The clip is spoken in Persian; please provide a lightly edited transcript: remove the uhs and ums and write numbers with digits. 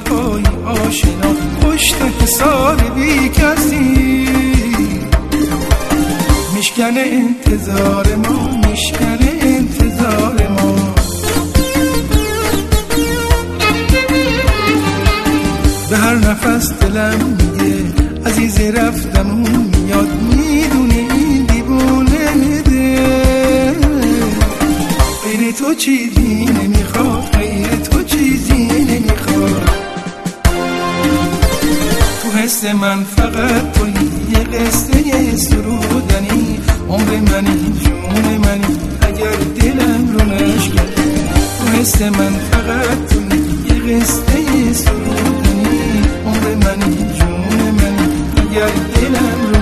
پای آشنا پشت حصار بی کسی میشکنه انتظار ما، میشکنه انتظار ما. به هر نفس دلم میگه عزیز رفتمون میاد، میدونه این دیوونه ده غیر تو چیزی نمیخواد، غیر تو چیزی نمیخواد. تو حس من فقط تویی، یه قصه سرودنی، عمر منی جون منی اگر دلم رو نشکنی. تو حس من فقط تویی، یه قصه سرودنی، عمر منی جون منی اگر دلم رو